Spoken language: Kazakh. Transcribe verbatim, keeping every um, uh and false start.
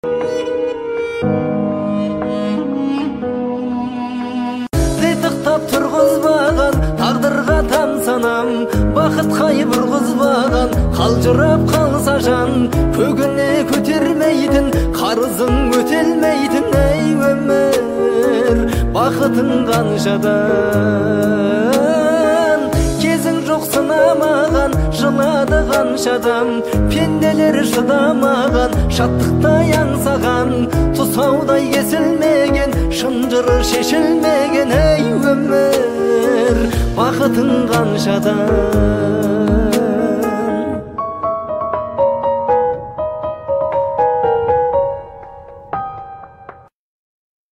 Титықтап тұрғызбаған тағдырға тамсанам, бақыт қайып ұрғызбаған қалжырап қалса жан, көгіне көтермейтін қарызың өтелмейтін ей өмір, бақытың қаншадан. Кезің жоқ сынамаған, жылады қаншадам, пенделер шыдамаған, шаттықтай аңсаған, тұсаудай кесілмеген, шынжыры шешілмеген ей өмір, бақытың қаншадан.